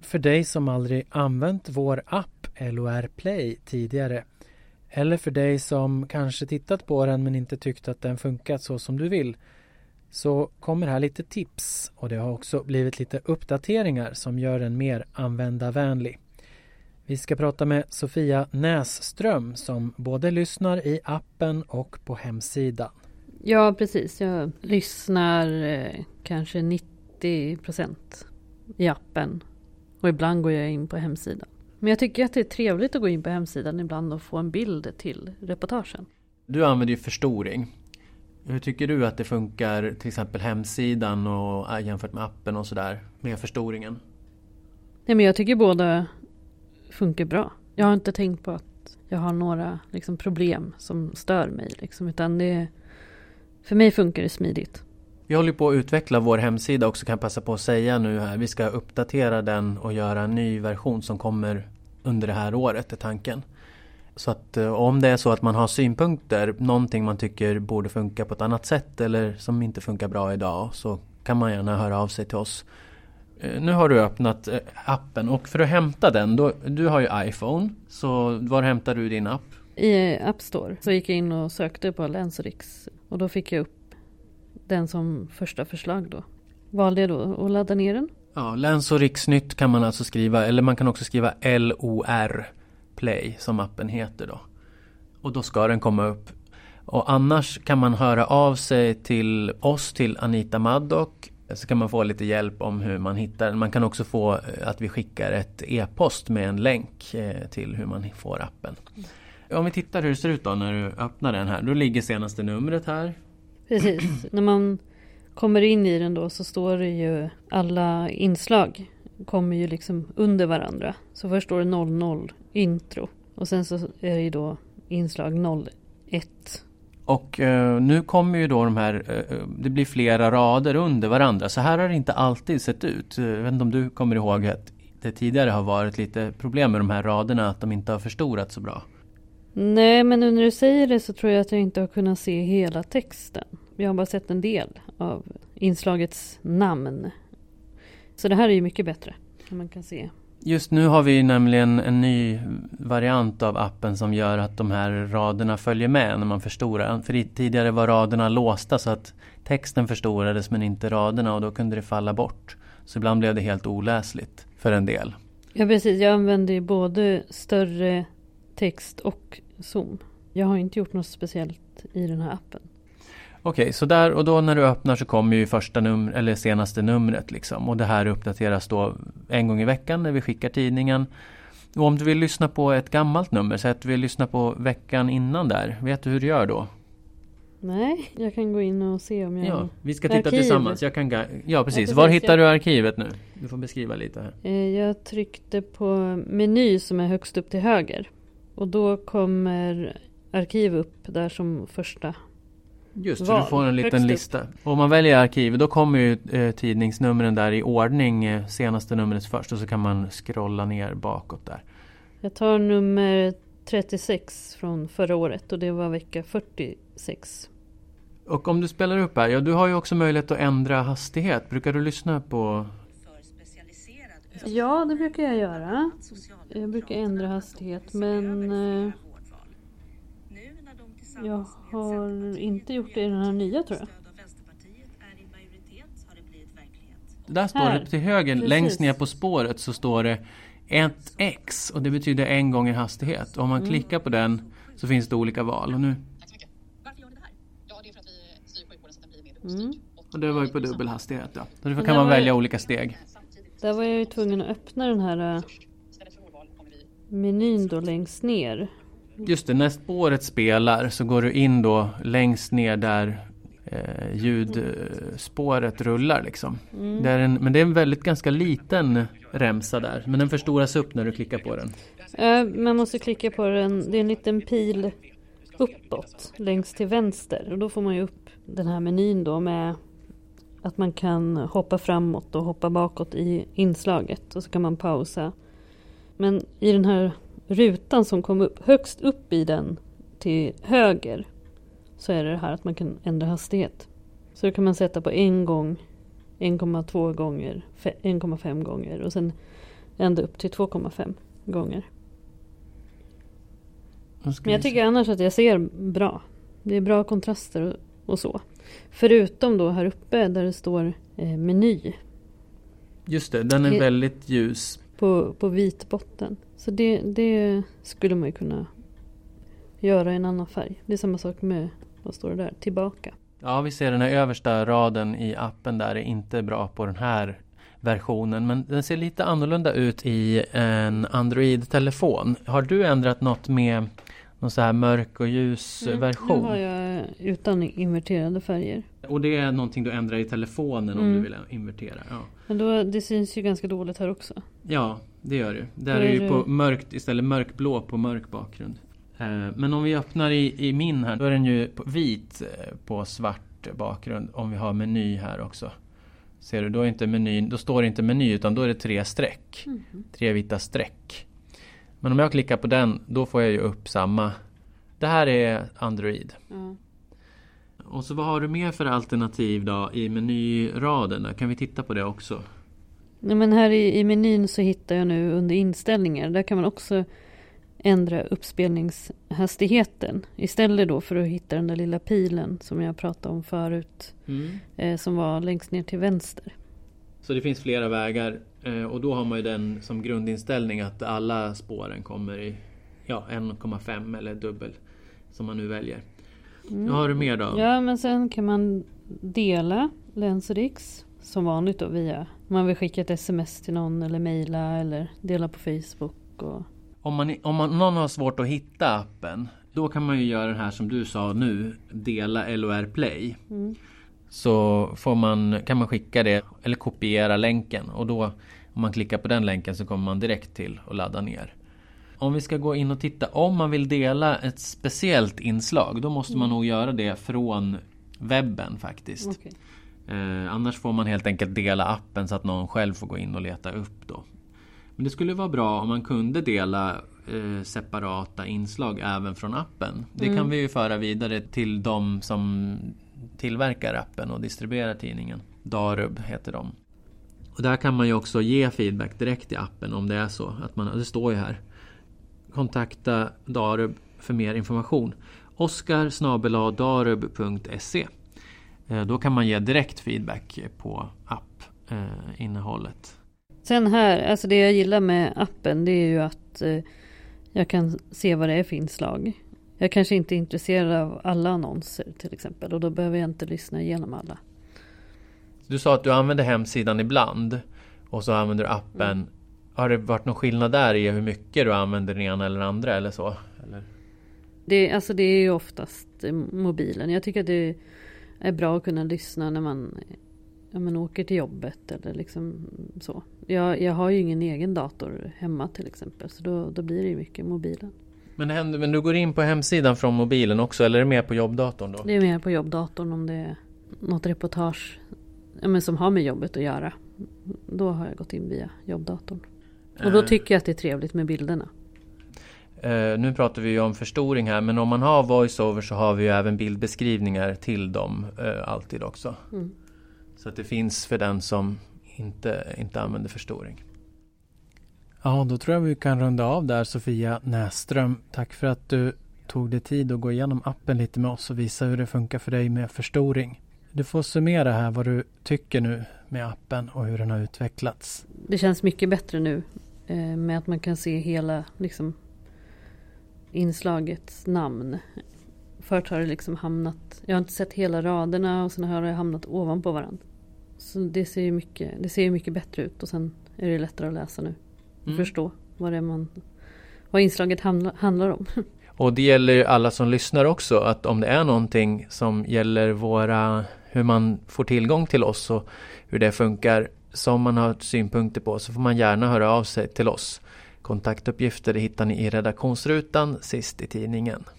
för dig som aldrig använt vår app LOR Play tidigare. Eller för dig som kanske tittat på den men inte tyckt att den funkat så som du vill. Så kommer här lite tips, och det har också blivit lite uppdateringar som gör den mer användarvänlig. Vi ska prata med Sofia Näsström som både lyssnar i appen och på hemsidan. Ja, precis. Jag lyssnar kanske 90% i appen och ibland går jag in på hemsidan. Men jag tycker att det är trevligt att gå in på hemsidan ibland och få en bild till reportagen. Du använder ju förstoring. Hur tycker du att det funkar till exempel hemsidan och jämfört med appen och sådär med förstoringen? Nej, men jag tycker båda funkar bra. Jag har inte tänkt på att jag har några problem som stör mig. Utan för mig funkar det smidigt. Vi håller på att utveckla vår hemsida också, kan jag passa på att säga nu här. Vi ska uppdatera den och göra en ny version som kommer under det här året, är tanken. Så att om det är så att man har synpunkter, någonting man tycker borde funka på ett annat sätt eller som inte funkar bra idag, så kan man gärna höra av sig till oss. Nu har du öppnat appen, och för att hämta den, du har ju iPhone, så var hämtar du din app? I App Store så gick jag in och sökte på Länsriks och då fick jag upp den som första förslag då. Valde jag då att ladda ner den? Ja, Läns- och Riksnytt kan man alltså skriva, eller man kan också skriva LOR Play som appen heter då. Och då ska den komma upp. Och annars kan man höra av sig till oss, till Anita Maddock. Så kan man få lite hjälp om hur man hittar den. Man kan också få att vi skickar ett e-post med en länk till hur man får appen. Om vi tittar hur det ser ut då när du öppnar den här. Då ligger senaste numret här. Precis. När man kommer in i den då så står det ju alla inslag kommer ju under varandra. Så först står det 00 intro och sen så är det ju då inslag 01. Och nu kommer ju då de här, det blir flera rader under varandra. Så här har det inte alltid sett ut. Jag vet inte om du kommer ihåg att det tidigare har varit lite problem med de här raderna, att de inte har förstorat så bra. Nej, men nu när du säger det så tror jag att jag inte har kunnat se hela texten. Jag har bara sett en del av inslagets namn. Så det här är ju mycket bättre, som man kan se. Just nu har vi nämligen en ny variant av appen som gör att de här raderna följer med när man förstorar. För tidigare var raderna låsta så att texten förstorades men inte raderna, och då kunde det falla bort. Så ibland blev det helt oläsligt för en del. Ja, precis. Jag använder ju både större text och zoom. Jag har inte gjort något speciellt i den här appen. Okej, så där och då när du öppnar så kommer ju första eller senaste numret och det här uppdateras då en gång i veckan när vi skickar tidningen. Och om du vill lyssna på ett gammalt nummer, så att du vill lyssna på veckan innan där, vet du hur du gör då? Nej, jag kan gå in och se om jag... Ja, vi ska titta tillsammans. Ja, precis. Ja, precis. Var hittar du arkivet nu? Du får beskriva lite här. Jag tryckte på meny som är högst upp till höger. Och då kommer arkiv upp där som första. Just, så du får en liten lista. Och om man väljer arkiv, då kommer ju tidningsnumren där i ordning, senaste numret först, och så kan man scrolla ner bakåt där. Jag tar nummer 36 från förra året och det var vecka 46. Och om du spelar upp här, du har ju också möjlighet att ändra hastighet. Brukar du lyssna på... Ja, det brukar jag göra. Jag brukar ändra hastighet, men jag har inte gjort det i den här nya, tror jag. Där står det till höger, precis. Längst ner på spåret så står det 1x, och det betyder en gång i hastighet. Och om man klickar på den så finns det olika val. Och nu... Varför gör ni det här? Ja, det är för att vi styr sjukvården så att den blir mer ostyrd. Och det var ju på dubbel hastighet då. Så därför kan man välja olika steg. Där var jag ju tvungen att öppna den här menyn då längst ner. Just det, när spåret spelar så går du in då längst ner där ljudspåret rullar Det är men det är en väldigt ganska liten remsa där. Men den förstoras upp när du klickar på den. Man måste klicka på den. Det är en liten pil uppåt längst till vänster. Och då får man ju upp den här menyn då med att man kan hoppa framåt och hoppa bakåt i inslaget. Och så kan man pausa. Men i den här rutan som kom upp högst upp i den till höger, så är det här att man kan ändra hastighet. Så då kan man sätta på 1 gång, 1,2 gånger, 1,5 gånger. Och sen ända upp till 2,5 gånger. Nu ska Men jag vi se. tycker annars att jag ser bra. Det är bra kontraster och så. Förutom då här uppe där det står meny Just det, den är väldigt ljus. på vit botten. Så det skulle man ju kunna göra i en annan färg. Det är samma sak med, vad står det där? Tillbaka. Ja, vi ser den här översta raden i appen där är inte bra på den här versionen. Men den ser lite annorlunda ut i en Android-telefon. Har du ändrat något med någon så här mörk och ljus version? Nu har jag utan inverterade färger. Och det är någonting du ändrar i telefonen om du vill invertera. Ja. Men då, det syns ju ganska dåligt här också. Ja, det gör det. Där är ju på mörkt istället mörkblå på mörk bakgrund. Men om vi öppnar i min här, då är den ju vit på svart bakgrund. Om vi har meny här också. Ser du, då är inte menyn, då står det inte meny utan då är det 3 streck. 3 vita streck. Men om jag klickar på den, då får jag ju upp samma. Det här är Android. Ja. Och så vad har du mer för alternativ då i menyraden? Kan vi titta på det också? Nej, men här i menyn så hittar jag nu under inställningar. Där kan man också ändra uppspelningshastigheten. Istället då för att hitta den där lilla pilen som jag pratade om förut. Som var längst ner till vänster. Så det finns flera vägar. Och då har man ju den som grundinställning att alla spåren kommer i 1,5 eller dubbel. Som man nu väljer. Vad har du mer då? Ja, men sen kan man dela LensRix som vanligt då via. Man vill skicka ett sms till någon eller mejla eller dela på Facebook. Och... Om någon har svårt att hitta appen, då kan man ju göra den här som du sa nu, dela LOR Play. Så kan man skicka det eller kopiera länken och då om man klickar på den länken så kommer man direkt till att ladda ner. Om vi ska gå in och titta, om man vill dela ett speciellt inslag, då måste man nog göra det från webben faktiskt. Okay. Annars får man helt enkelt dela appen så att någon själv får gå in och leta upp då. Men det skulle vara bra om man kunde dela separata inslag även från appen. Det kan vi ju föra vidare till de som tillverkar appen och distribuerar tidningen. Darub heter de. Och där kan man ju också ge feedback direkt i appen om det är så. Det står ju här. Kontakta Darub för mer information. oskar@darub.se. Då kan man ge direkt feedback på app-innehållet. Sen här, alltså det jag gillar med appen, det är ju att jag kan se vad det är för inslag. Jag kanske inte är intresserad av alla annonser till exempel. Och då behöver jag inte lyssna igenom alla. Du sa att du använder hemsidan ibland. Och så använder du appen. Har det varit någon skillnad där i hur mycket du använder den ena eller andra eller så? Eller? Det är ju oftast mobilen. Jag tycker att det är bra att kunna lyssna när man åker till jobbet eller liksom så. Jag har ju ingen egen dator hemma till exempel. Så då blir det ju mycket mobilen. Men du går in på hemsidan från mobilen också, eller är det mer på jobbdatorn då? Det är mer på jobbdatorn om det är något reportage som har med jobbet att göra. Då har jag gått in via jobbdatorn. Och då tycker jag att det är trevligt med bilderna. Nu pratar vi ju om förstoring här, men om man har voiceover så har vi ju även bildbeskrivningar till dem alltid också. Så att det finns för den som inte använder förstoring. Ja, då tror jag vi kan runda av där, Sofia Näström. Tack för att du tog dig tid att gå igenom appen lite med oss och visa hur det funkar för dig med förstoring. Du får summera här vad du tycker nu med appen och hur den har utvecklats. Det känns mycket bättre nu med att man kan se hela inslagets namn. Förut har det hamnat, jag har inte sett hela raderna och sen har det hamnat ovanpå varandra. Så det ser ju mycket bättre ut och sen är det lättare att läsa nu. Och förstå vad inslaget handlar om. Och det gäller ju alla som lyssnar också, att om det är någonting som gäller hur man får tillgång till oss och hur det funkar som man har synpunkter på, så får man gärna höra av sig till oss. Kontaktuppgifter hittar ni i redaktionsrutan sist i tidningen.